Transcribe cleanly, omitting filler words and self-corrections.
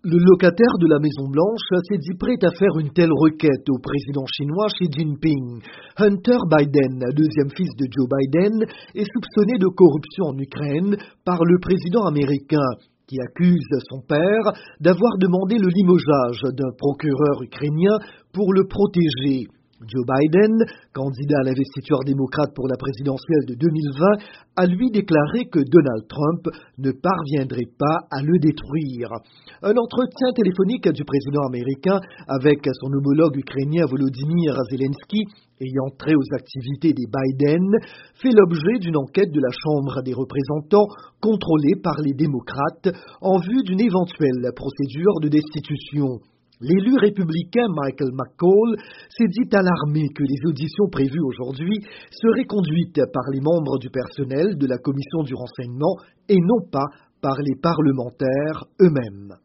Le locataire de la Maison-Blanche s'est dit prêt à faire une telle requête au président chinois Xi Jinping. Hunter Biden, deuxième fils de Joe Biden, est soupçonné de corruption en Ukraine par le président américain, qui accuse son père d'avoir demandé le limogeage d'un procureur ukrainien pour le protéger. Joe Biden, candidat à l'investiture démocrate pour la présidentielle de 2020, a lui déclaré que Donald Trump ne parviendrait pas à le détruire. Un entretien téléphonique du président américain avec son homologue ukrainien Volodymyr Zelensky, ayant trait aux activités des Biden, fait l'objet d'une enquête de la Chambre des représentants contrôlée par les démocrates en vue d'une éventuelle procédure de destitution. L'élu républicain Michael McCaul s'est dit alarmé que les auditions prévues aujourd'hui seraient conduites par les membres du personnel de la commission du renseignement et non pas par les parlementaires eux-mêmes.